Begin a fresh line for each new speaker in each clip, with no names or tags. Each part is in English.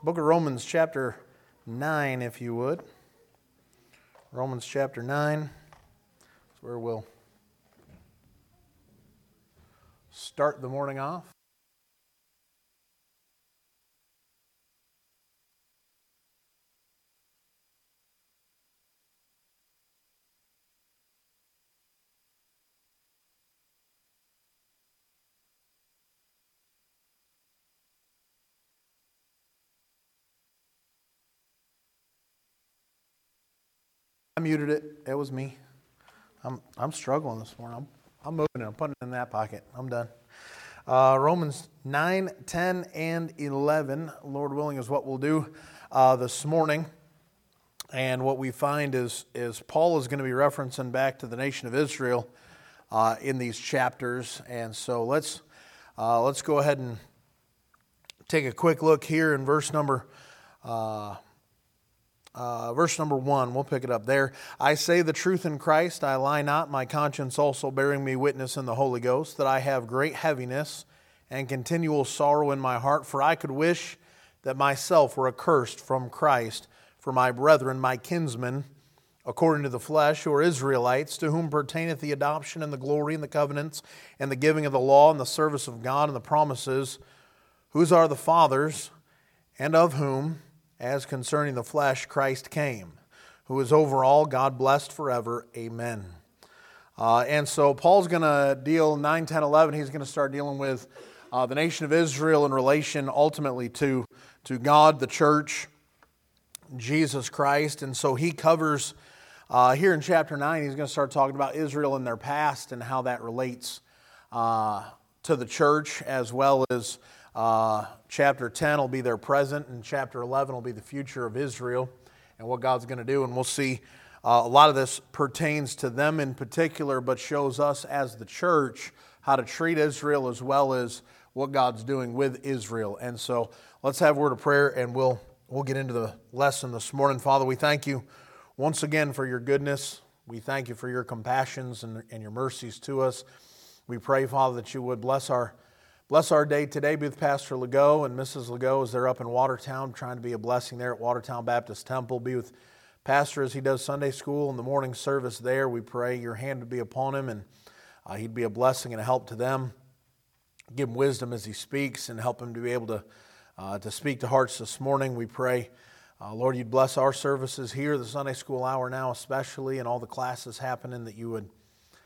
Book of Romans chapter 9, if you would. Romans chapter 9 is where we'll start the morning off. I muted it. It was me. I'm struggling this morning. I'm moving it. I'm putting it in that pocket. I'm done. Romans 9, 10, and 11, Lord willing, is what we'll do this morning. And what we find is Paul is going to be referencing back to the nation of Israel in these chapters. And so let's go ahead and take a quick look here in verse number 1, we'll pick it up there. I say the truth in Christ, I lie not, my conscience also bearing me witness in the Holy Ghost, that I have great heaviness and continual sorrow in my heart, for I could wish that myself were accursed from Christ for my brethren, my kinsmen, according to the flesh, who are Israelites, to whom pertaineth the adoption and the glory and the covenants and the giving of the law and the service of God and the promises, whose are the fathers, and of whom, as concerning the flesh, Christ came, who is over all, God blessed forever. Amen. And so Paul's going to deal 9, 10, 11. He's going to start dealing with the nation of Israel in relation ultimately to God, the church, Jesus Christ. And so he covers, here in chapter 9, he's going to start talking about Israel in their past and how that relates to the church, as well as chapter 10 will be their present, and chapter 11 will be the future of Israel and what God's going to do. And we'll see a lot of this pertains to them in particular, but shows us as the church how to treat Israel as well as what God's doing with Israel. And so let's have a word of prayer, and we'll get into the lesson this morning. Father, we thank you once again for your goodness. We thank you for your compassions and your mercies to us. We pray, Father, that you would bless our day today. Be with Pastor Legault and Mrs. Legault as they're up in Watertown, trying to be a blessing there at Watertown Baptist Temple. Be with Pastor as he does Sunday school and the morning service there. We pray your hand would be upon him, and he'd be a blessing and a help to them. Give him wisdom as he speaks and help him to be able to speak to hearts this morning. We pray, Lord, you'd bless our services here, the Sunday school hour now especially, and all the classes happening, that you would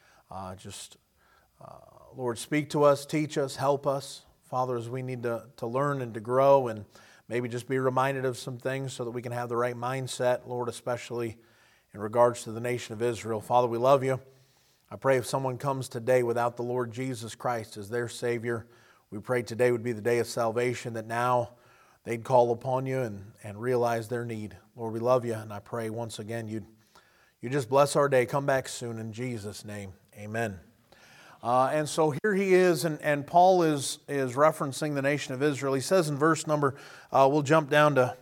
Lord, speak to us, teach us, help us, Father, as we need to learn and to grow, and maybe just be reminded of some things so that we can have the right mindset, Lord, especially in regards to the nation of Israel. Father, we love you. I pray if someone comes today without the Lord Jesus Christ as their Savior, we pray today would be the day of salvation, that now they'd call upon you and realize their need. Lord, we love you, and I pray once again you just bless our day. Come back soon in Jesus' name. Amen. And so here he is, and Paul is referencing the nation of Israel. He says in verse number, we'll jump down to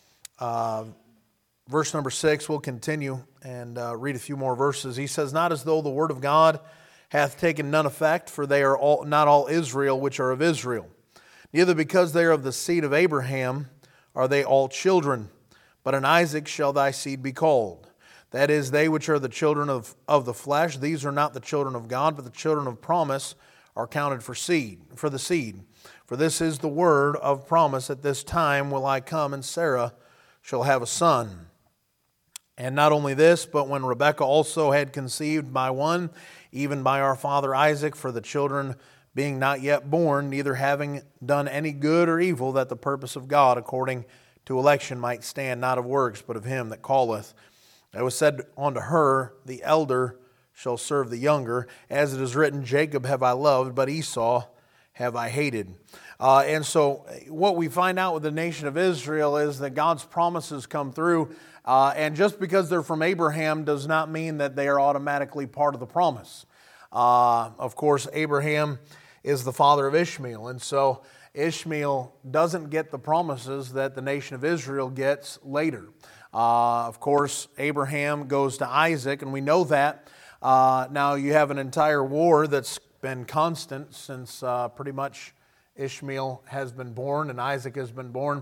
verse number 6. We'll continue and read a few more verses. He says, not as though the word of God hath taken none effect, for they are not all Israel which are of Israel. Neither because they are of the seed of Abraham are they all children, but in Isaac shall thy seed be called. That is, they which are the children of the flesh, these are not the children of God, but the children of promise are counted for the seed. For this is the word of promise, at this time will I come, and Sarah shall have a son. And not only this, but when Rebekah also had conceived by one, even by our father Isaac, for the children being not yet born, neither having done any good or evil, that the purpose of God according to election might stand, not of works, but of him that calleth. It was said unto her, the elder shall serve the younger. As it is written, Jacob have I loved, but Esau have I hated. And so what we find out with the nation of Israel is that God's promises come through. And just because they're from Abraham does not mean that they are automatically part of the promise. Of course, Abraham is the father of Ishmael. And so Ishmael doesn't get the promises that the nation of Israel gets later. Of course, Abraham goes to Isaac, and we know that. Now you have an entire war that's been constant since pretty much Ishmael has been born and Isaac has been born.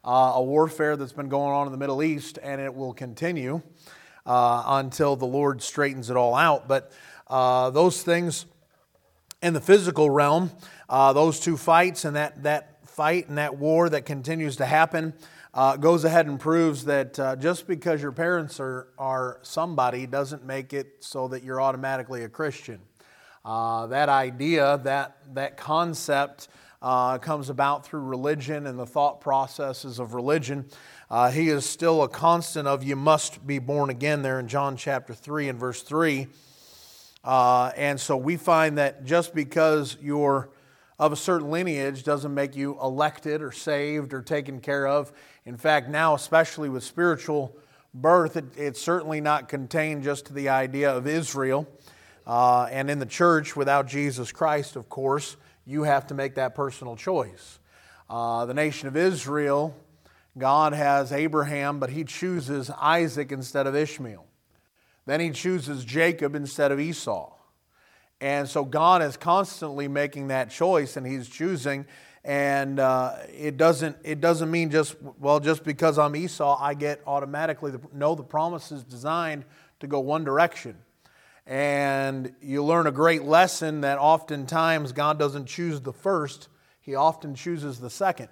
a warfare that's been going on in the Middle East, and it will continue until the Lord straightens it all out. But those things in the physical realm, those two fights and that fight and that war that continues to happen goes ahead and proves that just because your parents are somebody doesn't make it so that you're automatically a Christian. That idea, that concept comes about through religion and the thought processes of religion. He is still a constant of you must be born again there in John chapter 3 and verse 3. And so we find that just because you're of a certain lineage doesn't make you elected or saved or taken care of. In fact, now, especially with spiritual birth, it's certainly not contained just to the idea of Israel. And in the church, without Jesus Christ, of course, you have to make that personal choice. The nation of Israel, God has Abraham, but He chooses Isaac instead of Ishmael. Then He chooses Jacob instead of Esau. And so God is constantly making that choice, and He's choosing. And it doesn't mean just because I'm Esau, I get automatically. No, the promise is designed to go one direction. And you learn a great lesson that oftentimes God doesn't choose the first, He often chooses the second.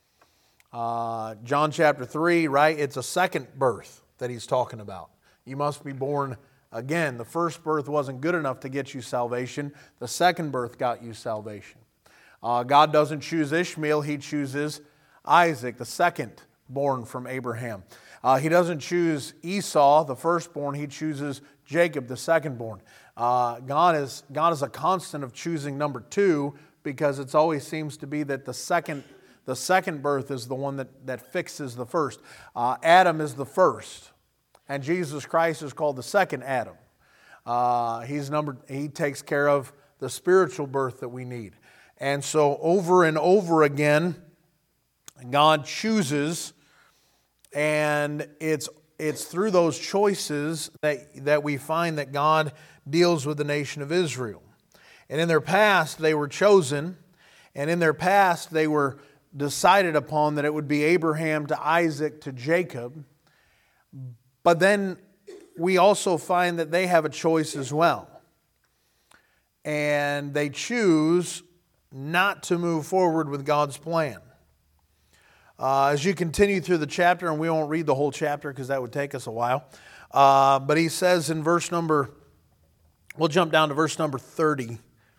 John chapter 3, right? It's a second birth that He's talking about. You must be born again. The first birth wasn't good enough to get you salvation. The second birth got you salvation. God doesn't choose Ishmael, He chooses Isaac, the second born from Abraham. He doesn't choose Esau, the firstborn, He chooses Jacob, the secondborn. God is a constant of choosing number two, because it always seems to be that the second birth is the one that fixes the first. Adam is the first, and Jesus Christ is called the second Adam. He takes care of the spiritual birth that we need. And so over and over again, God chooses, and it's through those choices that we find that God deals with the nation of Israel. And in their past, they were chosen, and in their past, they were decided upon that it would be Abraham to Isaac to Jacob. But then we also find that they have a choice as well. And they choose not to move forward with God's plan. As you continue through the chapter, and we won't read the whole chapter because that would take us a while, but he says in we'll jump down to verse number 30.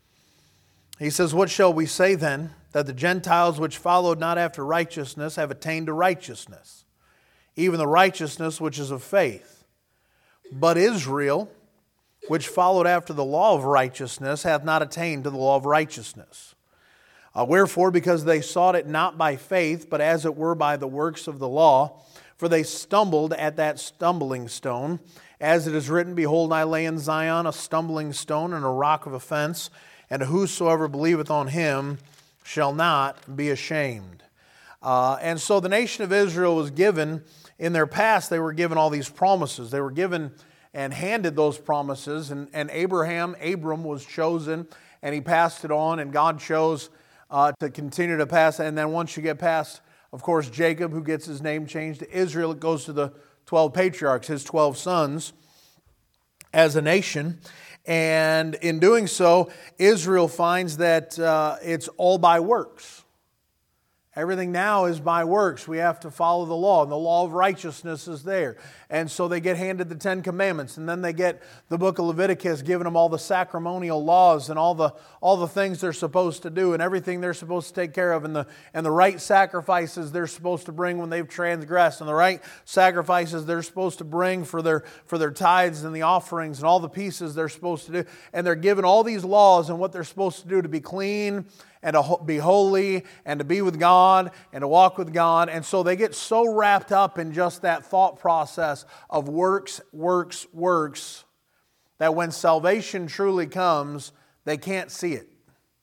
He says, "What shall we say then? That the Gentiles which followed not after righteousness have attained to righteousness, even the righteousness which is of faith. But Israel, which followed after the law of righteousness, hath not attained to the law of righteousness. Wherefore, because they sought it not by faith, but as it were by the works of the law, for they stumbled at that stumbling stone. As it is written, Behold, I lay in Zion a stumbling stone and a rock of offense, and whosoever believeth on Him shall not be ashamed." And so the nation of Israel was given, in their past, they were given all these promises. They were given and handed those promises, and Abram was chosen, and he passed it on, and God chose to continue to pass. And then once you get past, of course, Jacob, who gets his name changed to Israel, it goes to the 12 patriarchs, his 12 sons, as a nation. And in doing so, Israel finds that it's all by works. Everything now is by works. We have to follow the law, and the law of righteousness is there. And so they get handed the 10 Commandments, and then they get the book of Leviticus giving them all the sacramental laws and all the things they're supposed to do and everything they're supposed to take care of, and the right sacrifices they're supposed to bring when they've transgressed, and the right sacrifices they're supposed to bring for their tithes and the offerings and all the pieces they're supposed to do. And they're given all these laws and what they're supposed to do to be clean and to be holy, and to be with God, and to walk with God. And so they get so wrapped up in just that thought process of works, works, works, that when salvation truly comes, they can't see it.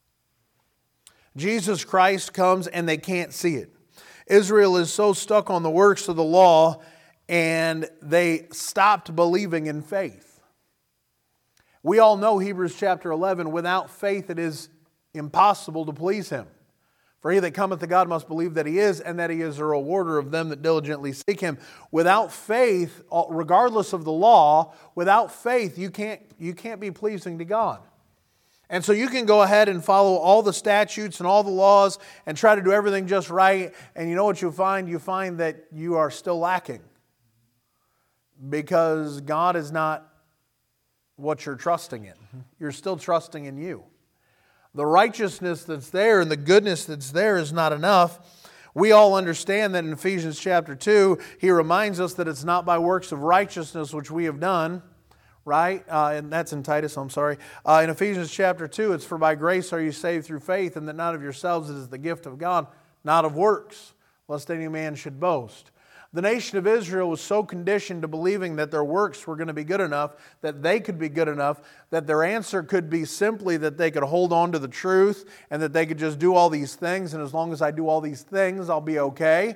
Jesus Christ comes and they can't see it. Israel is so stuck on the works of the law, and they stopped believing in faith. We all know Hebrews chapter 11, without faith it is impossible to please Him. For he that cometh to God must believe that he is, and that he is a rewarder of them that diligently seek him. Without faith, regardless of the law, without faith you can't be pleasing to God. And so you can go ahead and follow all the statutes and all the laws and try to do everything just right, and you know what you'll find? You find that you are still lacking. Because God is not what you're trusting in. You're still trusting in you. The righteousness that's there and the goodness that's there is not enough. We all understand that in Ephesians chapter 2, he reminds us that it's not by works of righteousness which we have done, right? And that's in Titus, I'm sorry. In Ephesians chapter 2, it's for by grace are you saved through faith, and that not of yourselves, it is the gift of God, not of works, lest any man should boast. The nation of Israel was so conditioned to believing that their works were going to be good enough, that they could be good enough, that their answer could be simply that they could hold on to the truth and that they could just do all these things, and as long as I do all these things, I'll be okay.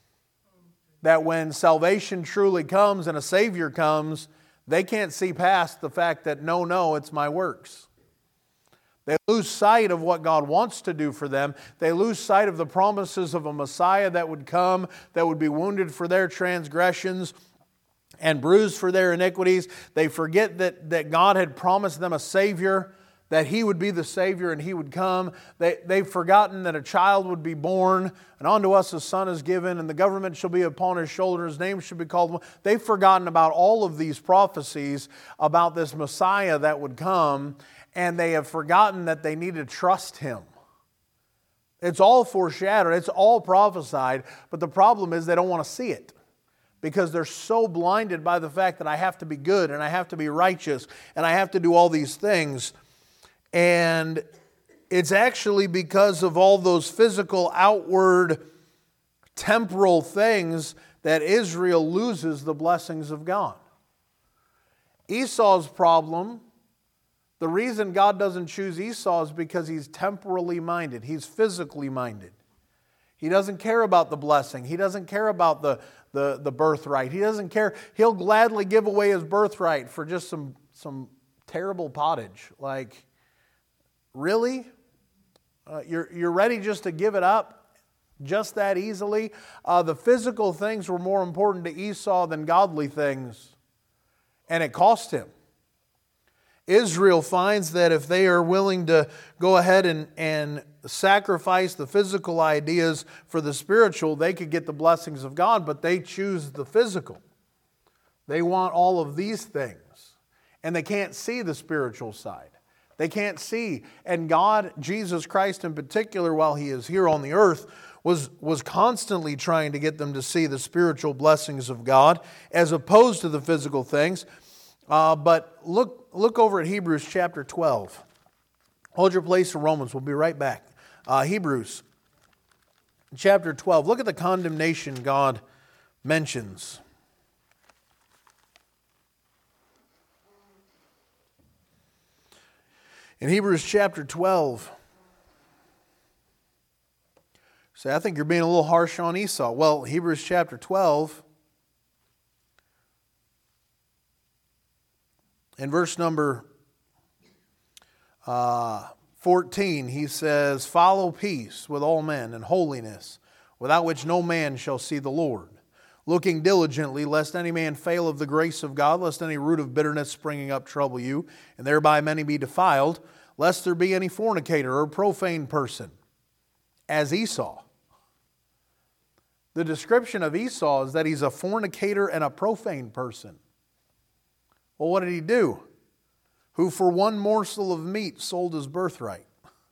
That when salvation truly comes and a Savior comes, they can't see past the fact that no, it's my works. They lose sight of what God wants to do for them. They lose sight of the promises of a Messiah that would come, that would be wounded for their transgressions and bruised for their iniquities. They forget that God had promised them a Savior, that He would be the Savior and He would come. They've forgotten that a child would be born, and unto us a son is given, and the government shall be upon His shoulder, His name shall be called. They've forgotten about all of these prophecies about this Messiah that would come, and they have forgotten that they need to trust Him. It's all foreshadowed, it's all prophesied, but the problem is they don't want to see it because they're so blinded by the fact that I have to be good and I have to be righteous and I have to do all these things. And it's actually because of all those physical, outward, temporal things that Israel loses the blessings of God. Esau's problem, the reason God doesn't choose Esau is because he's temporally minded. He's physically minded. He doesn't care about the blessing. He doesn't care about the birthright. He doesn't care. He'll gladly give away his birthright for just some terrible pottage. Like, really? You're ready just to give it up just that easily? The physical things were more important to Esau than godly things. And it cost him. Israel finds that if they are willing to go ahead and sacrifice the physical ideas for the spiritual, they could get the blessings of God, but they choose the physical. They want all of these things, and they can't see the spiritual side. They can't see. And God, Jesus Christ in particular, while He is here on the earth, was constantly trying to get them to see the spiritual blessings of God as opposed to the physical things. But look over at Hebrews chapter 12. Hold your place in Romans. We'll be right back. Hebrews chapter 12. Look at the condemnation God mentions. In Hebrews chapter 12. Say, I think you're being a little harsh on Esau. Well, Hebrews chapter 12. In verse number 14, he says, follow peace with all men and holiness, without which no man shall see the Lord. Looking diligently, lest any man fail of the grace of God, lest any root of bitterness springing up trouble you, and thereby many be defiled, lest there be any fornicator or profane person, as Esau. The description of Esau is that he's a fornicator and a profane person. Well, what did he do? Who for one morsel of meat sold his birthright.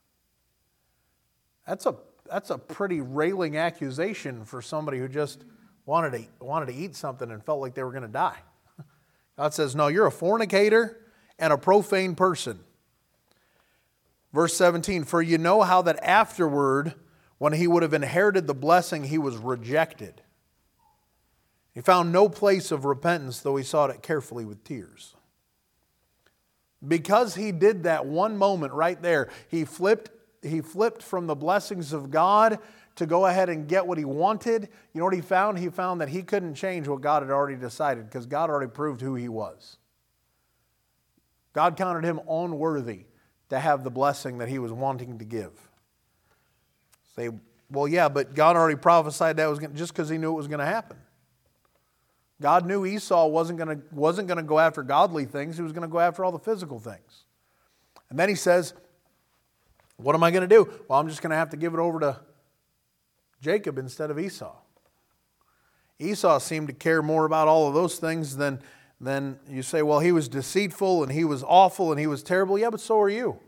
That's a pretty railing accusation for somebody who just wanted to eat something and felt like they were going to die. God says, no, you're a fornicator and a profane person. Verse 17, for you know how that afterward, when he would have inherited the blessing, he was rejected. He found no place of repentance, though he sought it carefully with tears. Because he did that one moment right there, he flipped from the blessings of God to go ahead and get what he wanted. You know what he found? He found that he couldn't change what God had already decided because God already proved who he was. God counted him unworthy to have the blessing that he was wanting to give. Say, well, yeah, but God already prophesied that was just because He knew it was going to happen. God knew Esau wasn't going to go after godly things. He was going to go after all the physical things. And then He says, what am I going to do? Well, I'm just going to have to give it over to Jacob instead of Esau. Esau seemed to care more about all of those things than you say, well, he was deceitful and he was awful and he was terrible. Yeah, but so are you.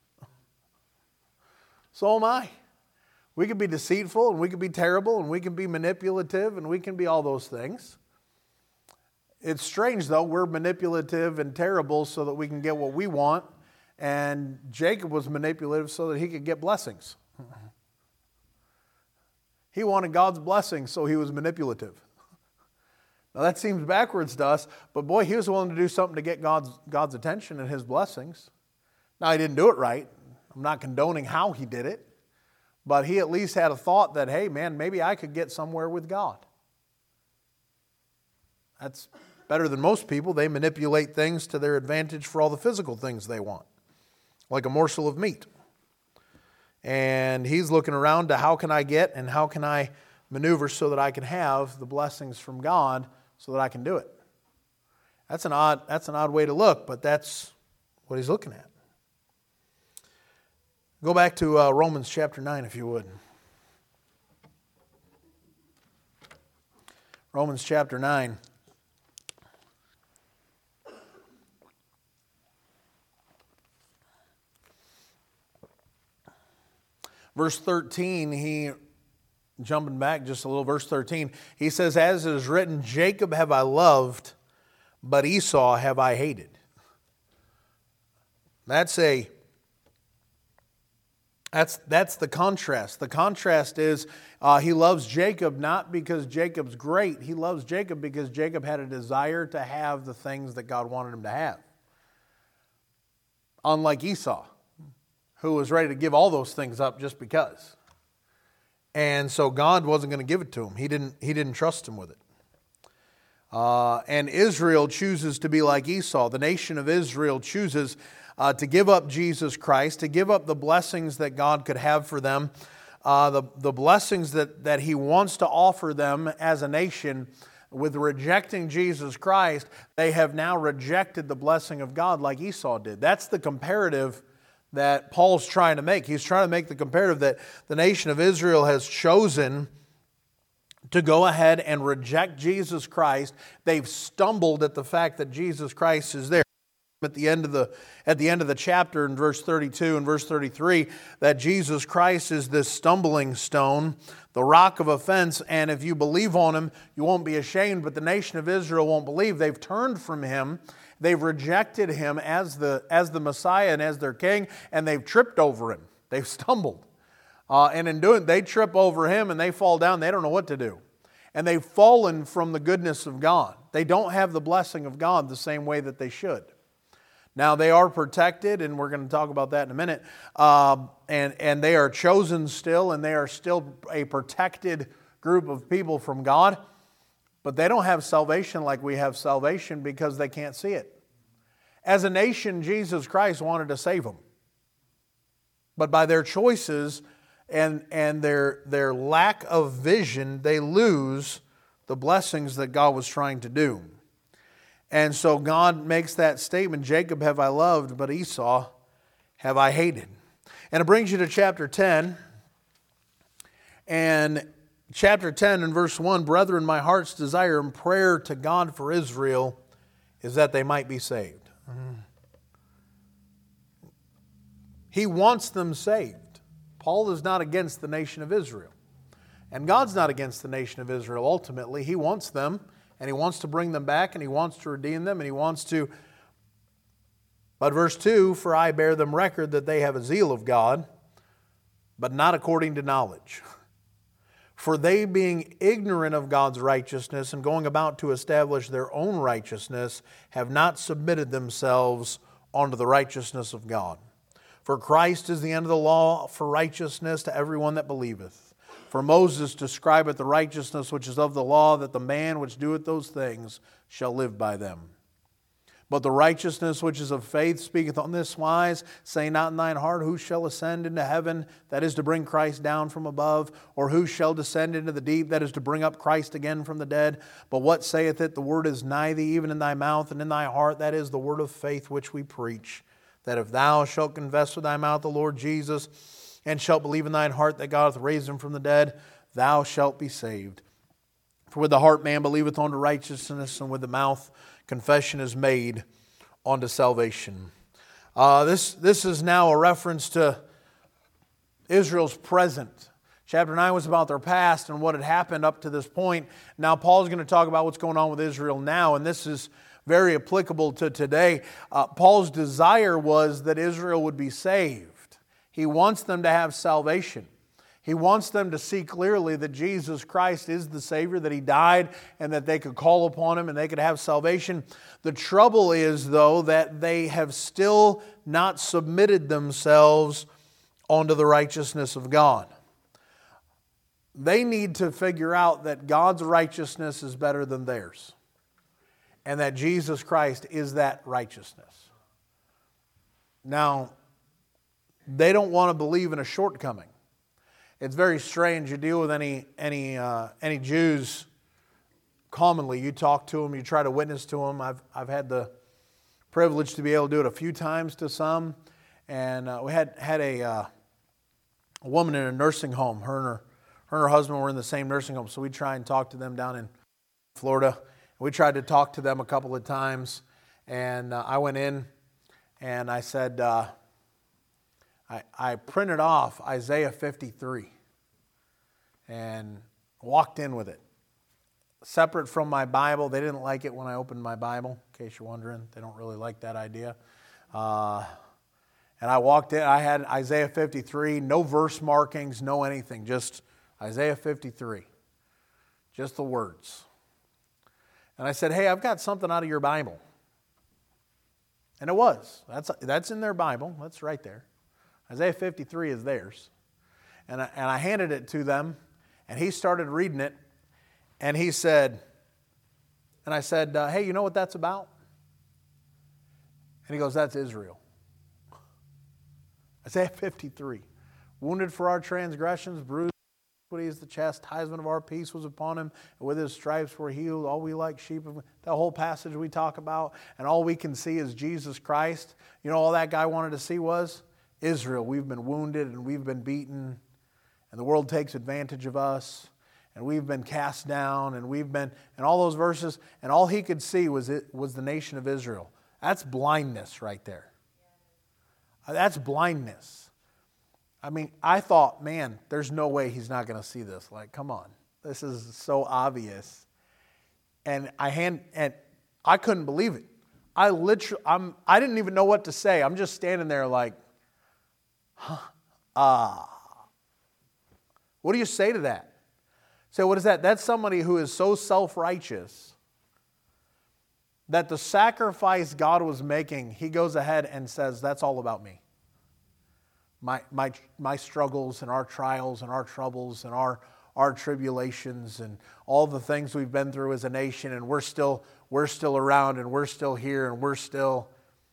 So am I. We can be deceitful and we can be terrible and we can be manipulative and we can be all those things. It's strange, though, we're manipulative and terrible so that we can get what we want, and Jacob was manipulative so that he could get blessings. He wanted God's blessings, so he was manipulative. Now that seems backwards to us, but boy, he was willing to do something to get God's attention and His blessings. Now he didn't do it right. I'm not condoning how he did it, but he at least had a thought that, hey man, maybe I could get somewhere with God. That's better than most people. They manipulate things to their advantage for all the physical things they want, like a morsel of meat. And he's looking around to how can I get and how can I maneuver so that I can have the blessings from God so that I can do it. That's an odd way to look, but that's what he's looking at. Go back to Romans chapter 9 if you would. Romans chapter 9. Verse 13, jumping back just a little, verse 13, he says, as it is written, Jacob have I loved, but Esau have I hated. That's the contrast. The contrast is he loves Jacob not because Jacob's great. He loves Jacob because Jacob had a desire to have the things that God wanted him to have. Unlike Esau, who was ready to give all those things up just because. And so God wasn't going to give it to him. He didn't trust him with it. And Israel chooses to be like Esau. The nation of Israel chooses to give up Jesus Christ, to give up the blessings that God could have for them, the blessings that He wants to offer them as a nation. With rejecting Jesus Christ, they have now rejected the blessing of God like Esau did. That's the comparative that Paul's trying to make. He's trying to make the comparative that the nation of Israel has chosen to go ahead and reject Jesus Christ. They've stumbled at the fact that Jesus Christ is there. At the end of the chapter in verse 32 and verse 33, that Jesus Christ is this stumbling stone, the rock of offense, and if you believe on Him, you won't be ashamed, but the nation of Israel won't believe. They've turned from Him. They've rejected Him as the Messiah and as their King, and they've tripped over Him. They've stumbled. And in doing, they trip over Him and they fall down. They don't know what to do. And they've fallen from the goodness of God. They don't have the blessing of God the same way that they should. Now they are protected, and we're going to talk about that in a minute. And they are chosen still, and they are still a protected group of people from God. But they don't have salvation like we have salvation because they can't see it. As a nation, Jesus Christ wanted to save them. But by their choices and their lack of vision, they lose the blessings that God was trying to do. And so God makes that statement, Jacob have I loved, but Esau have I hated. And it brings you to chapter 10. And chapter 10 and verse 1, brethren, my heart's desire and prayer to God for Israel is that they might be saved. He wants them saved. Paul is not against the nation of Israel. And God's not against the nation of Israel ultimately. He wants them, and He wants to bring them back, and He wants to redeem them, and He wants to... But verse 2, for I bear them record that they have a zeal of God, but not according to knowledge. For they, being ignorant of God's righteousness and going about to establish their own righteousness, have not submitted themselves unto the righteousness of God. For Christ is the end of the law for righteousness to everyone that believeth. For Moses describeth the righteousness which is of the law, that the man which doeth those things shall live by them. But the righteousness which is of faith speaketh on this wise, say not in thine heart, who shall ascend into heaven, that is to bring Christ down from above, or who shall descend into the deep, that is to bring up Christ again from the dead. But what saith it? The word is nigh thee, even in thy mouth and in thy heart, that is the word of faith which we preach. That if thou shalt confess with thy mouth the Lord Jesus, and shalt believe in thine heart that God hath raised him from the dead, thou shalt be saved. For with the heart man believeth unto righteousness, and with the mouth confession is made unto salvation. This is now a reference to Israel's present. Chapter 9 was about their past and what had happened up to this point. Now Paul's going to talk about what's going on with Israel now, and this is very applicable to today. Paul's desire was that Israel would be saved. He wants them to have salvation. He wants them to see clearly that Jesus Christ is the Savior, that He died, and that they could call upon Him and they could have salvation. The trouble is, though, that they have still not submitted themselves unto the righteousness of God. They need to figure out that God's righteousness is better than theirs, and that Jesus Christ is that righteousness. Now, they don't want to believe in a shortcoming. It's very strange. You deal with any Jews commonly. You talk to them, you try to witness to them. I've had the privilege to be able to do it a few times to some. And we had a woman in a nursing home. Her and her husband were in the same nursing home, so we try and talk to them down in Florida. We tried to talk to them a couple of times, and I went in and I said, I printed off Isaiah 53 and walked in with it. Separate from my Bible. They didn't like it when I opened my Bible, in case you're wondering. They don't really like that idea. And I walked in, I had Isaiah 53, no verse markings, no anything, just Isaiah 53. Just the words. And I said, hey, I've got something out of your Bible. And it was. That's in their Bible. That's right there. Isaiah 53 is theirs. And I handed it to them, and he started reading it, and he said, and I said, hey, you know what that's about? And he goes, that's Israel. Isaiah 53. Wounded for our transgressions, bruised for iniquities, the chastisement of our peace was upon him, and with his stripes we're healed. All we like sheep. That whole passage we talk about, and all we can see is Jesus Christ. You know, all that guy wanted to see was Israel. We've been wounded and we've been beaten, and the world takes advantage of us, and we've been cast down, and all those verses, and all he could see was the nation of Israel. That's blindness right there. That's blindness. I mean, I thought, man, there's no way he's not going to see this. Like, come on. This is so obvious. And I couldn't believe it. I didn't even know what to say. I'm just standing there like, what do you say to that? Say, what is that? That's somebody who is so self-righteous that the sacrifice God was making, he goes ahead and says, that's all about me. My struggles and our trials and our troubles and our tribulations and all the things we've been through as a nation, and we're still around, and we're still here, and we're still...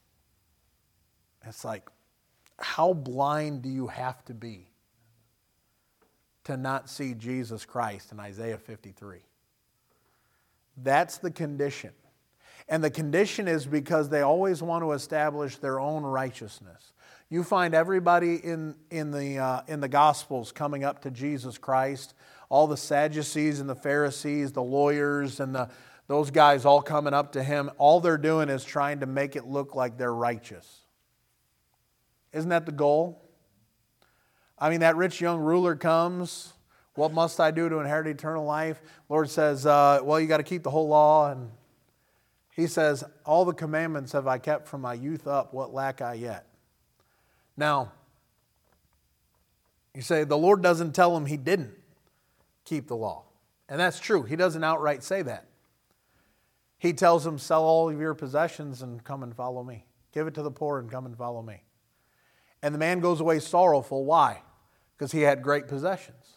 It's like, how blind do you have to be to not see Jesus Christ in Isaiah 53? That's the condition. And the condition is because they always want to establish their own righteousness. You find everybody in the Gospels coming up to Jesus Christ, all the Sadducees and the Pharisees, the lawyers, and those guys all coming up to him. All they're doing is trying to make it look like they're righteous. Isn't that the goal? I mean, that rich young ruler comes. What must I do to inherit eternal life? Lord says, well, you got to keep the whole law. And he says, all the commandments have I kept from my youth up. What lack I yet? Now, you say the Lord doesn't tell him he didn't keep the law. And that's true. He doesn't outright say that. He tells him, sell all of your possessions and come and follow me. Give it to the poor and come and follow me. And the man goes away sorrowful. Why? Because he had great possessions.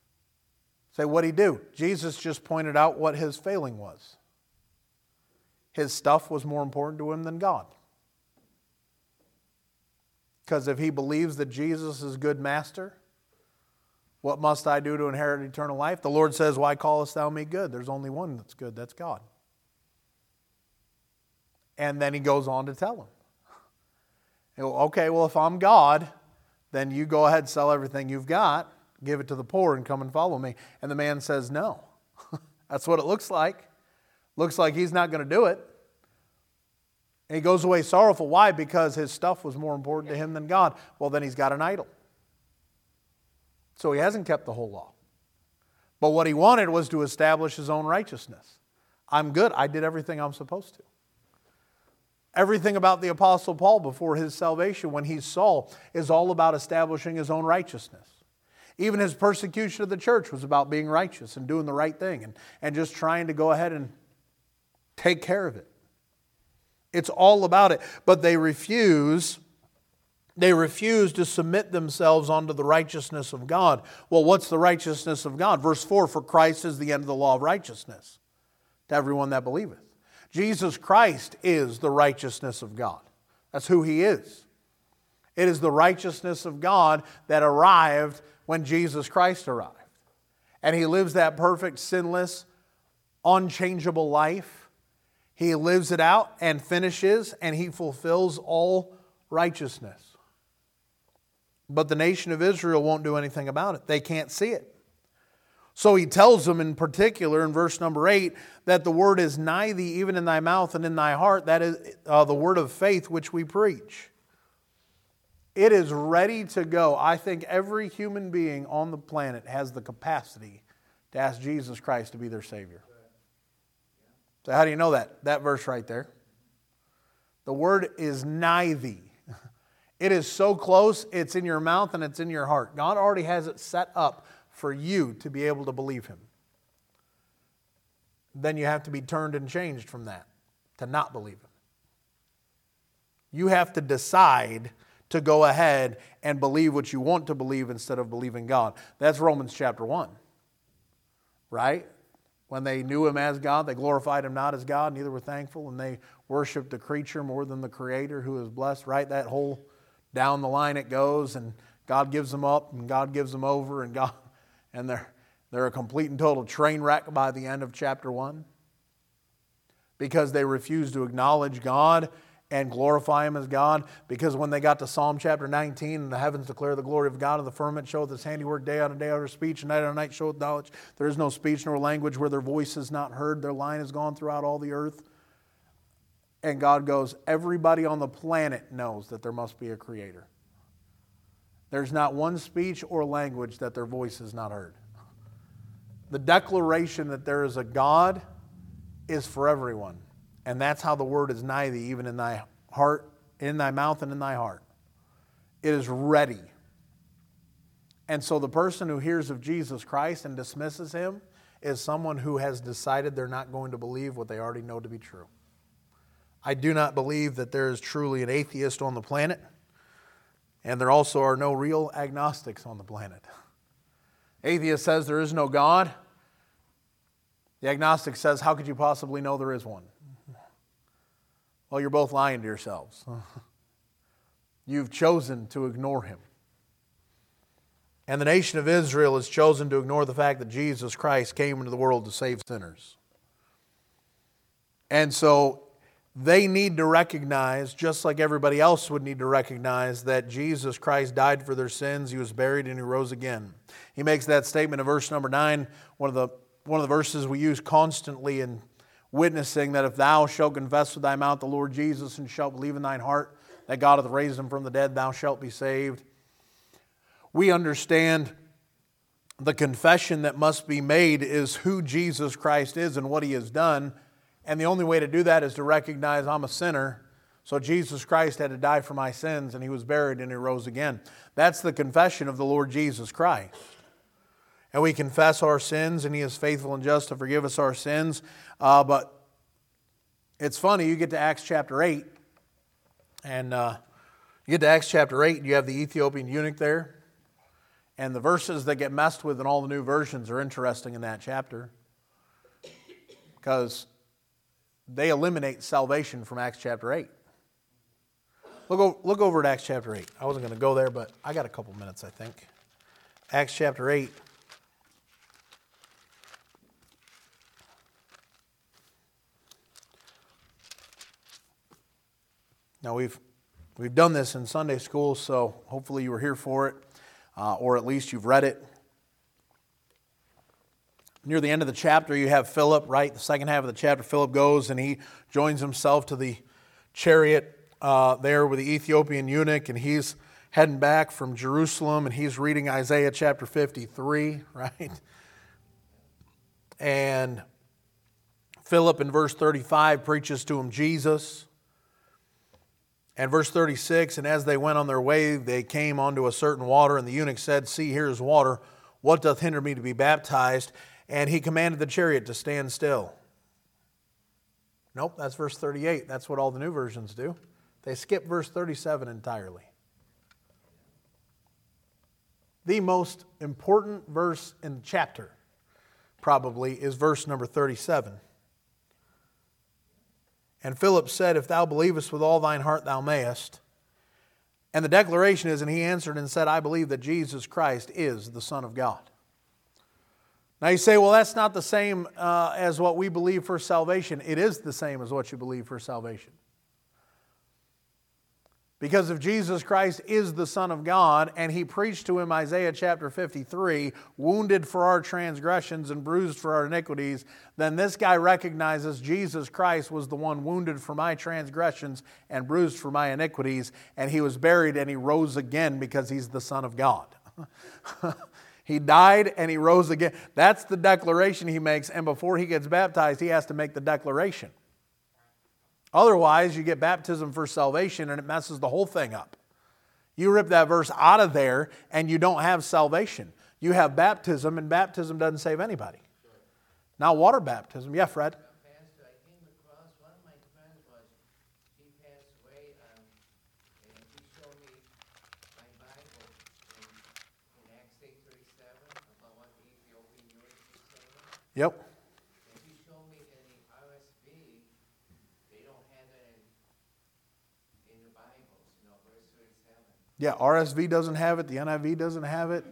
Say, what'd he do? Jesus just pointed out what his failing was. his stuff was more important to him than God. Because if he believes that Jesus is good master, what must I do to inherit eternal life? The Lord says, why callest thou me good? There's only one that's good, that's God. And then he goes on to tell him. Okay, well, if I'm God, then you go ahead, sell everything you've got, give it to the poor, and come and follow me. And the man says, no. That's what it looks like. Looks like he's not going to do it. And he goes away sorrowful. Why? Because his stuff was more important to him than God. Well, then he's got an idol. So he hasn't kept the whole law. But what he wanted was to establish his own righteousness. I'm good. I did everything I'm supposed to. Everything about the Apostle Paul before his salvation, when he's Saul, is all about establishing his own righteousness. Even his persecution of the church was about being righteous and doing the right thing and just trying to go ahead and take care of it. It's all about it. But they refuse to submit themselves unto the righteousness of God. Well, what's the righteousness of God? Verse 4, for Christ is the end of the law of righteousness to everyone that believeth. Jesus Christ is the righteousness of God. That's who He is. It is the righteousness of God that arrived when Jesus Christ arrived. And He lives that perfect, sinless, unchangeable life. He lives it out and finishes, and He fulfills all righteousness. But the nation of Israel won't do anything about it. They can't see it. So He tells them in particular in verse number 8 that the word is nigh thee, even in thy mouth and in thy heart. That is the word of faith which we preach. It is ready to go. I think every human being on the planet has the capacity to ask Jesus Christ to be their Savior. So how do you know that? That verse right there. The word is nigh thee. It is so close, it's in your mouth and it's in your heart. God already has it set up for you to be able to believe Him. Then you have to be turned and changed from that to not believe Him. You have to decide to go ahead and believe what you want to believe instead of believing God. That's Romans chapter 1. Right? When they knew Him as God, they glorified Him not as God, neither were thankful, and they worshiped the creature more than the Creator who is blessed. Right? That whole down the line it goes, and God gives them up, and God gives them over, and they're a complete and total train wreck by the end of chapter 1 because they refused to acknowledge God and glorify Him as God. Because when they got to Psalm chapter 19, and the heavens declare the glory of God, and the firmament showeth His handiwork, day after day after speech, and night after night showeth knowledge. There is no speech nor language where their voice is not heard. Their line is gone throughout all the earth. And God goes, everybody on the planet knows that there must be a Creator. There's not one speech or language that their voice is not heard. The declaration that there is a God is for everyone. And that's how the word is nigh thee, even in thy heart, in thy mouth and in thy heart. It is ready. And so the person who hears of Jesus Christ and dismisses Him is someone who has decided they're not going to believe what they already know to be true. I do not believe that there is truly an atheist on the planet. And there also are no real agnostics on the planet. Atheist says there is no God. The agnostic says, how could you possibly know there is one? Well, you're both lying to yourselves. You've chosen to ignore Him. And the nation of Israel has chosen to ignore the fact that Jesus Christ came into the world to save sinners. And so they need to recognize, just like everybody else would need to recognize, that Jesus Christ died for their sins, He was buried, and He rose again. He makes that statement in verse number 9, one of the verses we use constantly in witnessing, that if thou shalt confess with thy mouth the Lord Jesus and shalt believe in thine heart that God hath raised Him from the dead, thou shalt be saved. We understand the confession that must be made is who Jesus Christ is and what He has done. And the only way to do that is to recognize I'm a sinner. So Jesus Christ had to die for my sins, and He was buried and He rose again. That's the confession of the Lord Jesus Christ. And we confess our sins, and He is faithful and just to forgive us our sins. But it's funny, you get to Acts chapter 8, and you have the Ethiopian eunuch there. And the verses that get messed with in all the new versions are interesting in that chapter. Because they eliminate salvation from Acts chapter 8. Look over at Acts chapter 8. I wasn't going to go there, but I got a couple minutes, I think. Acts chapter 8. Now, we've done this in Sunday school, so hopefully you were here for it, or at least you've read it. Near the end of the chapter, you have Philip, right? The second half of the chapter, Philip goes and he joins himself to the chariot there with the Ethiopian eunuch, and he's heading back from Jerusalem, and he's reading Isaiah chapter 53, right? And Philip in verse 35 preaches to him Jesus. And verse 36, and as they went on their way, they came unto a certain water, and the eunuch said, See, here is water. What doth hinder me to be baptized? And he commanded the chariot to stand still. Nope, that's verse 38. That's what all the new versions do. They skip verse 37 entirely. The most important verse in the chapter, probably, is verse number 37. And Philip said, If thou believest with all thine heart, thou mayest. And the declaration is, and he answered and said, I believe that Jesus Christ is the Son of God. Now you say, well, that's not the same as what we believe for salvation. It is the same as what you believe for salvation. Because if Jesus Christ is the Son of God, and he preached to him Isaiah chapter 53, wounded for our transgressions and bruised for our iniquities, then this guy recognizes Jesus Christ was the one wounded for my transgressions and bruised for my iniquities, and he was buried and he rose again because he's the Son of God. He died and he rose again. That's the declaration he makes, and before he gets baptized, he has to make the declaration. Otherwise, you get baptism for salvation and it messes the whole thing up. You rip that verse out of there and you don't have salvation. You have baptism, and baptism doesn't save anybody. Now, water baptism. Yeah, Fred?
Pastor, I came across one of my friends he passed away, and he showed me my Bible in Acts 8:37 about what the Ethiopian eunuch was saying.
Yep.
And he showed me in the RSV, they don't have it in the Bibles, verse 37.
Yeah, RSV doesn't have it. The NIV doesn't have it.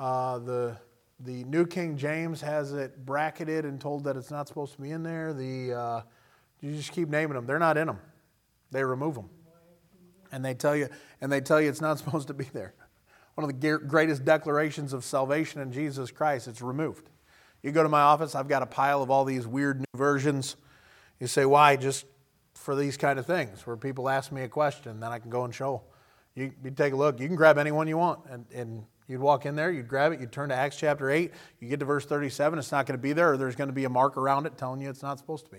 The New King James has it bracketed and told that it's not supposed to be in there. You just keep naming them. They're not in them. They remove them. And they tell you it's not supposed to be there. One of the greatest declarations of salvation in Jesus Christ, it's removed. You go to my office, I've got a pile of all these weird new versions. You say, why? Just for these kind of things, where people ask me a question, then I can go and show. You take a look. You can grab any one you want, and you'd walk in there, you'd grab it, you'd turn to Acts chapter 8, you get to verse 37, it's not going to be there, or there's going to be a mark around it telling you it's not supposed to be.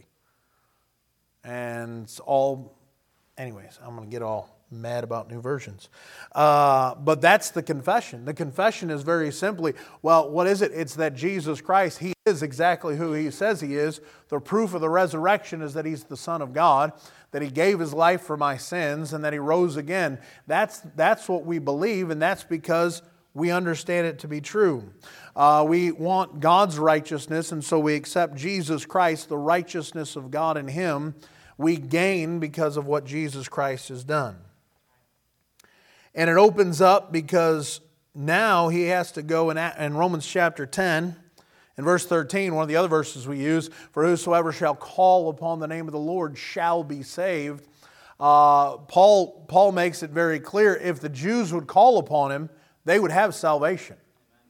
And it's all, anyways, I'm going to get all mad about new versions. But that's the confession. The confession is very simply, well, what is it? It's that Jesus Christ, he is exactly who he says he is. The proof of the resurrection is that he's the Son of God, that he gave his life for my sins, and that he rose again. That's what we believe, and that's because we understand it to be true. We want God's righteousness, and so we accept Jesus Christ, the righteousness of God in him. We gain because of what Jesus Christ has done. And it opens up because now he has to go in Romans chapter 10, in verse 13, one of the other verses we use, for whosoever shall call upon the name of the Lord shall be saved. Paul makes it very clear, if the Jews would call upon him, they would have salvation.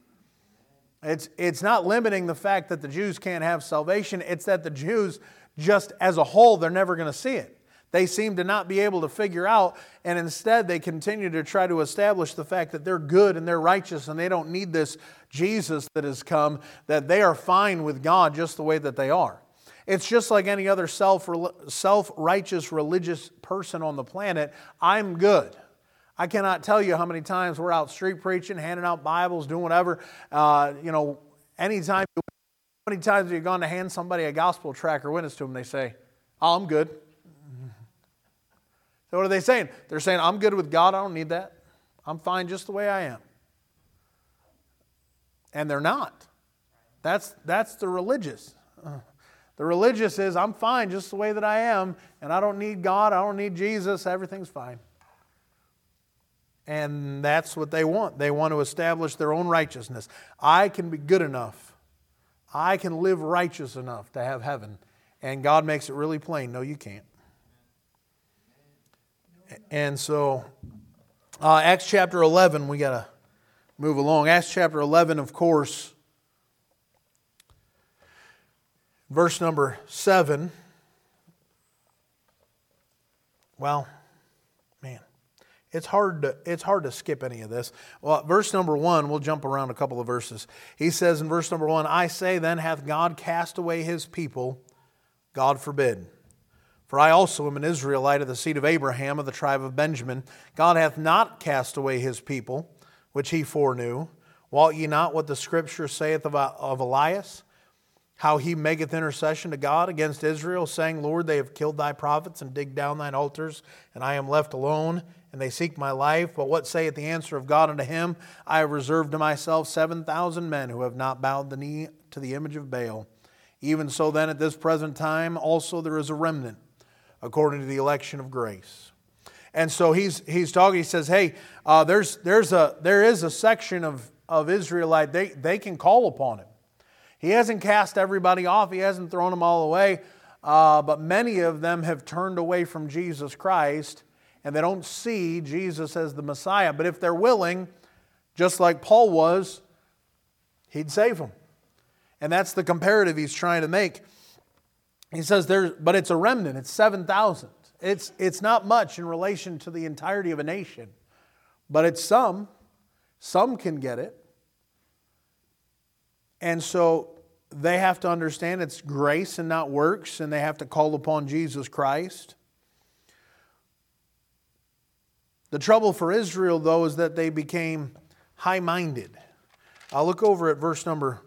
It's not limiting the fact that the Jews can't have salvation. It's that the Jews, just as a whole, they're never going to see it. They seem to not be able to figure out, and instead they continue to try to establish the fact that they're good and they're righteous and they don't need this Jesus that has come, that they are fine with God just the way that they are. It's just like any other self-righteous religious person on the planet. I'm good. I cannot tell you how many times we're out street preaching, handing out Bibles, doing whatever. Anytime, how many times have you gone to hand somebody a gospel tract or witness to them, they say, oh, I'm good. So what are they saying? They're saying, I'm good with God, I don't need that. I'm fine just the way I am. And they're not. That's the religious. The religious is, I'm fine just the way that I am, and I don't need God, I don't need Jesus, everything's fine. And that's what they want. They want to establish their own righteousness. I can be good enough. I can live righteous enough to have heaven. And God makes it really plain, no, you can't. And so, Acts chapter 11, we got to move along. Acts chapter 11, of course, verse number 7. Well, man, it's hard to skip any of this. Well, verse number 1, we'll jump around a couple of verses. He says in verse number 1, I say then, hath God cast away his people? God forbid. For I also am an Israelite of the seed of Abraham, of the tribe of Benjamin. God hath not cast away his people, which he foreknew. Wot ye not what the Scripture saith of Elias? How he maketh intercession to God against Israel, saying, Lord, they have killed thy prophets and digged down thine altars, and I am left alone, and they seek my life. But what saith the answer of God unto him? I have reserved to myself 7,000 men who have not bowed the knee to the image of Baal. Even so then at this present time also there is a remnant, according to the election of grace. And so he's talking, he says, hey, there is a section of Israelite, they can call upon him. He hasn't cast everybody off, he hasn't thrown them all away, but many of them have turned away from Jesus Christ, and they don't see Jesus as the Messiah. But if they're willing, just like Paul was, he'd save them. And that's the comparative he's trying to make. He says, but it's a remnant, it's 7,000. It's not much in relation to the entirety of a nation, but it's some. Some can get it. And so they have to understand it's grace and not works, and they have to call upon Jesus Christ. The trouble for Israel, though, is that they became high-minded. I'll look over at verse number...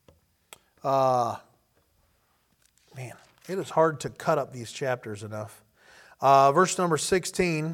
man, it is hard to cut up these chapters enough. Verse number 16,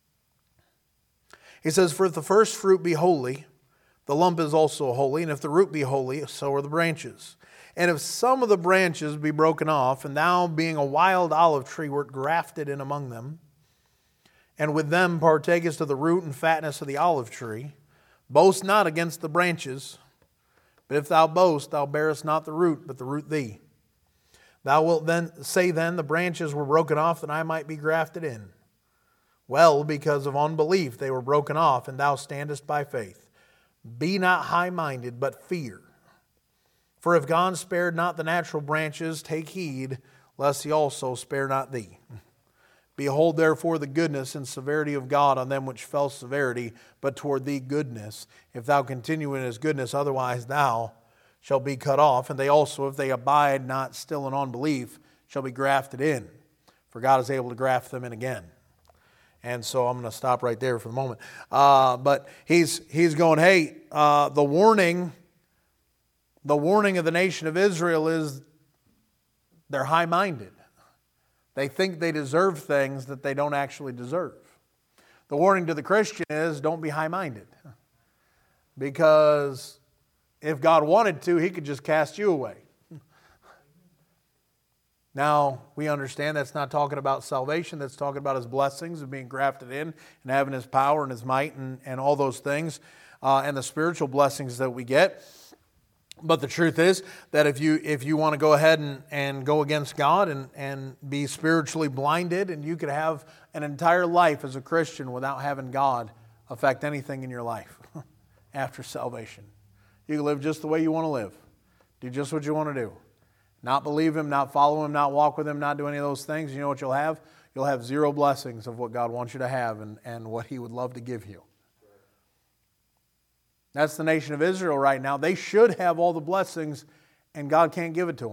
he says, For if the first fruit be holy, the lump is also holy, and if the root be holy, so are the branches. And if some of the branches be broken off, and thou, being a wild olive tree, wert grafted in among them, and with them partakest of the root and fatness of the olive tree, boast not against the branches, but if thou boast, thou bearest not the root, but the root thee. Thou wilt then say the branches were broken off that I might be grafted in. Well, because of unbelief they were broken off, and thou standest by faith. Be not high-minded, but fear. For if God spared not the natural branches, take heed, lest he also spare not thee. Behold therefore the goodness and severity of God on them which fell severity, but toward thee goodness. If thou continue in his goodness, otherwise thou shalt be cut off. And they also, if they abide not still in unbelief, shall be grafted in. For God is able to graft them in again. And so I'm going to stop right there for the moment. But he's going, hey, the warning of the nation of Israel is they're high-minded. They think they deserve things that they don't actually deserve. The warning to the Christian is don't be high-minded. Because if God wanted to, he could just cast you away. Now, we understand that's not talking about salvation. That's talking about his blessings of being grafted in and having his power and his might and all those things and the spiritual blessings that we get. But the truth is that if you want to go ahead and go against God and be spiritually blinded, and you could have an entire life as a Christian without having God affect anything in your life after salvation. You can live just the way you want to live. Do just what you want to do. Not believe him, not follow him, not walk with him, not do any of those things. You know what you'll have? You'll have zero blessings of what God wants you to have and what he would love to give you. That's the nation of Israel right now. They should have all the blessings, and God can't give it to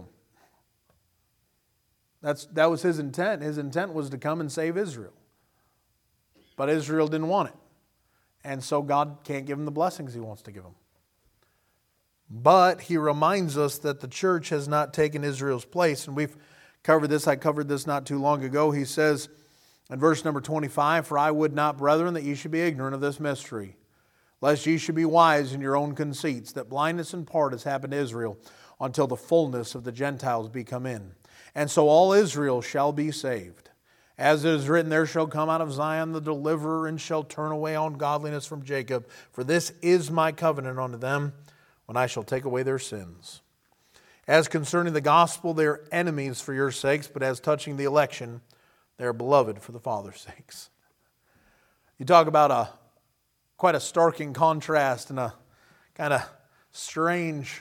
them. That was his intent. His intent was to come and save Israel. But Israel didn't want it. And so God can't give them the blessings he wants to give them. But he reminds us that the church has not taken Israel's place. And we've covered this. I covered this not too long ago. He says in verse number 25, For I would not, brethren, that ye should be ignorant of this mystery, lest ye should be wise in your own conceits, that blindness in part has happened to Israel. until the fullness of the Gentiles be come in. And so all Israel shall be saved. As it is written, there shall come out of Zion the deliverer, and shall turn away ungodliness from Jacob. For this is my covenant unto them, when I shall take away their sins. As concerning the gospel, they are enemies for your sakes, but as touching the election, they are beloved for the Father's sakes. You talk about quite a starking contrast and a kind of strange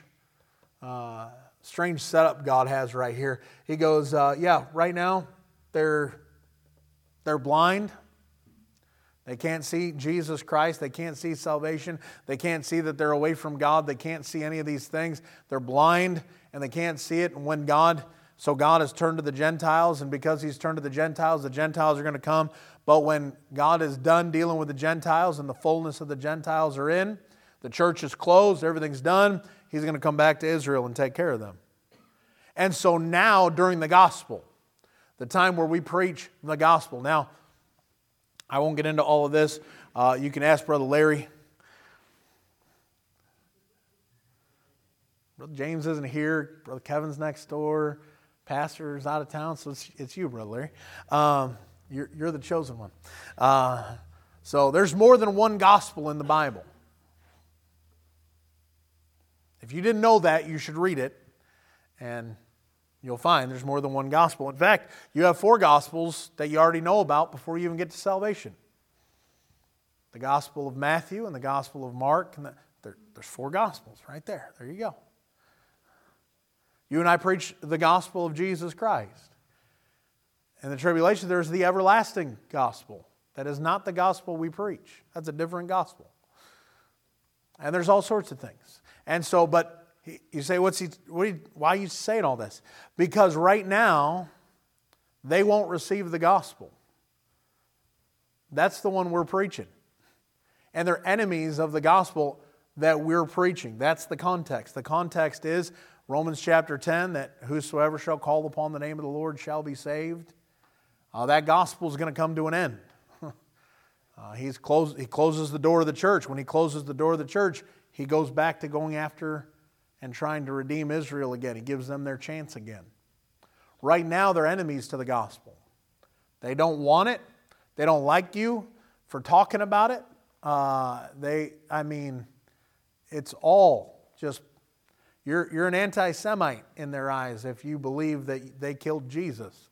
setup God has right here. He goes, right now they're blind. They can't see Jesus Christ. They can't see salvation. They can't see that they're away from God. They can't see any of these things. They're blind and they can't see it. And God has turned to the Gentiles, and because He's turned to the Gentiles are going to come. But when God is done dealing with the Gentiles and the fullness of the Gentiles are in, the church is closed, everything's done, He's going to come back to Israel and take care of them. And so now during the gospel, the time where we preach the gospel. Now, I won't get into all of this. You can ask Brother Larry. Brother James isn't here. Brother Kevin's next door. Pastor's out of town, so it's you, Brother Larry. You're the chosen one. So there's more than one gospel in the Bible. If you didn't know that, you should read it, and you'll find there's more than one gospel. In fact, you have 4 gospels that you already know about before you even get to salvation. The Gospel of Matthew and the Gospel of Mark. And there's 4 gospels right there. There you go. You and I preach the gospel of Jesus Christ. In the tribulation, there's the everlasting gospel. That is not the gospel we preach. That's a different gospel. And there's all sorts of things. And so, but you say, why are you saying all this? Because right now, they won't receive the gospel. That's the one we're preaching. And they're enemies of the gospel that we're preaching. That's the context. The context is Romans chapter 10, that whosoever shall call upon the name of the Lord shall be saved. That gospel is going to come to an end. He closes the door of the church. When He closes the door of the church, He goes back to going after and trying to redeem Israel again. He gives them their chance again. Right now, they're enemies to the gospel. They don't want it. They don't like you for talking about it. It's all just, you're an anti-Semite in their eyes if you believe that they killed Jesus.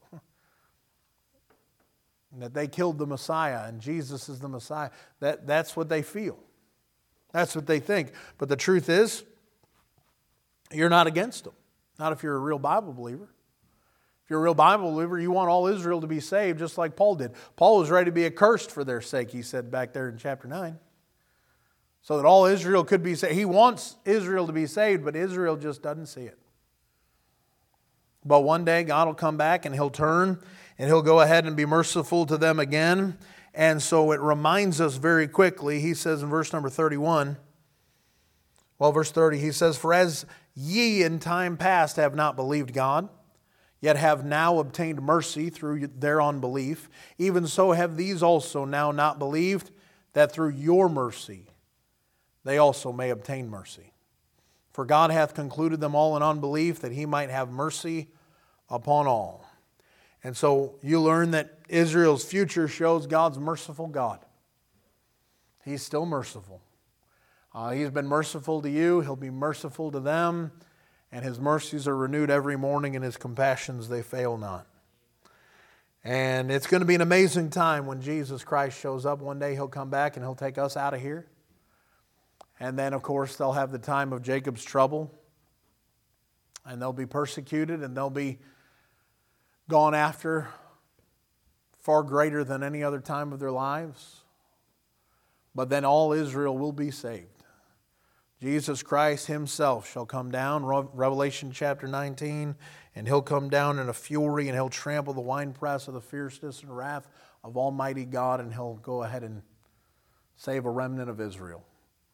That they killed the Messiah and Jesus is the Messiah. That's what they feel. That's what they think. But the truth is, you're not against them. Not if you're a real Bible believer. If you're a real Bible believer, you want all Israel to be saved just like Paul did. Paul was ready to be accursed for their sake, he said back there in chapter 9. So that all Israel could be saved. He wants Israel to be saved, but Israel just doesn't see it. But one day God will come back and He'll turn and He'll go ahead and be merciful to them again. And so it reminds us very quickly, he says in verse number 31, verse 30, he says, "For as ye in time past have not believed God, yet have now obtained mercy through their unbelief, even so have these also now not believed, that through your mercy they also may obtain mercy. For God hath concluded them all in unbelief, that He might have mercy upon all." And so you learn that Israel's future shows God's merciful God. He's still merciful. He's been merciful to you. He'll be merciful to them. And His mercies are renewed every morning, and His compassions, they fail not. And it's going to be an amazing time when Jesus Christ shows up. One day He'll come back and He'll take us out of here. And then, of course, they'll have the time of Jacob's trouble. And they'll be persecuted, and they'll be gone after far greater than any other time of their lives. But then all Israel will be saved. Jesus Christ Himself shall come down, Revelation chapter 19, and He'll come down in a fury, and He'll trample the winepress of the fierceness and wrath of Almighty God, and He'll go ahead and save a remnant of Israel.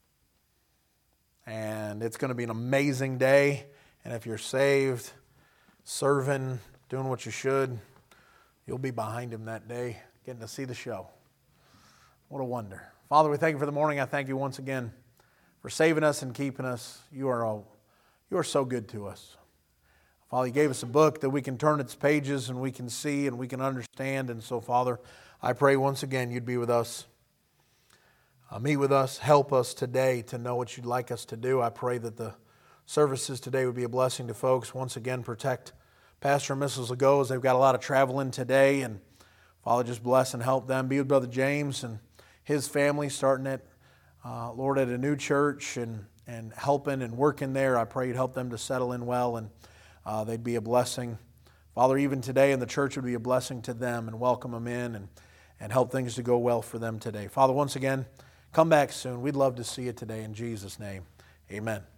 And it's going to be an amazing day, and if you're saved, serving, doing what you should, you'll be behind Him that day, getting to see the show. What a wonder. Father, we thank You for the morning. I thank You once again for saving us and keeping us. You are You are so good to us. Father, you gave us a book that we can turn its pages and we can see and we can understand. And so, Father, I pray once again you'd be with us. Meet with us. Help us today to know what you'd like us to do. I pray that the services today would be a blessing to folks. Once again, protect Pastor and Mrs. Legault as they've got a lot of traveling today. And Father, just bless and help them. Be with Brother James and his family starting it, Lord, at a new church and helping and working there. I pray you'd help them to settle in well and they'd be a blessing. Father, even today in the church would be a blessing to them and welcome them in and help things to go well for them today. Father, once again, come back soon. We'd love to see you today in Jesus' name. Amen.